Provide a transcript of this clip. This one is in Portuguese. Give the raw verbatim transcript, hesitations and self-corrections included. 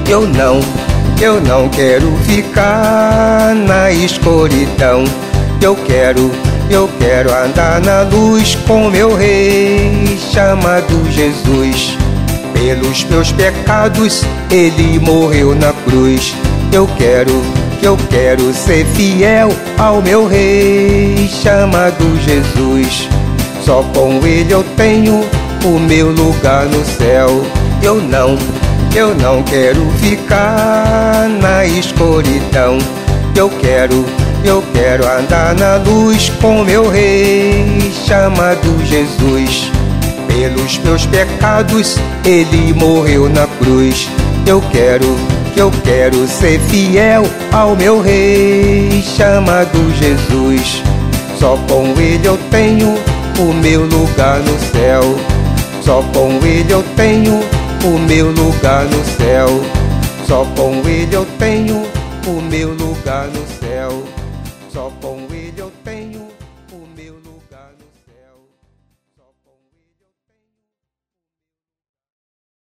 Eu não, eu não quero ficar na escuridão. Eu quero, eu quero andar na luz com meu rei chamado Jesus. Pelos meus pecados ele morreu na cruz. Eu quero, eu quero ser fiel ao meu rei chamado Jesus. Só com ele eu tenho o meu lugar no céu. Eu não, eu não quero ficar na escuridão. Eu quero, eu quero andar na luz com meu rei chamado Jesus. Pelos meus pecados ele morreu na cruz. Eu quero, eu quero ser fiel ao meu rei chamado Jesus. Só com ele eu tenho o meu lugar no céu. Só com ele eu tenho o meu lugar no céu. Só com ele eu tenho o meu lugar no céu. Só com ele eu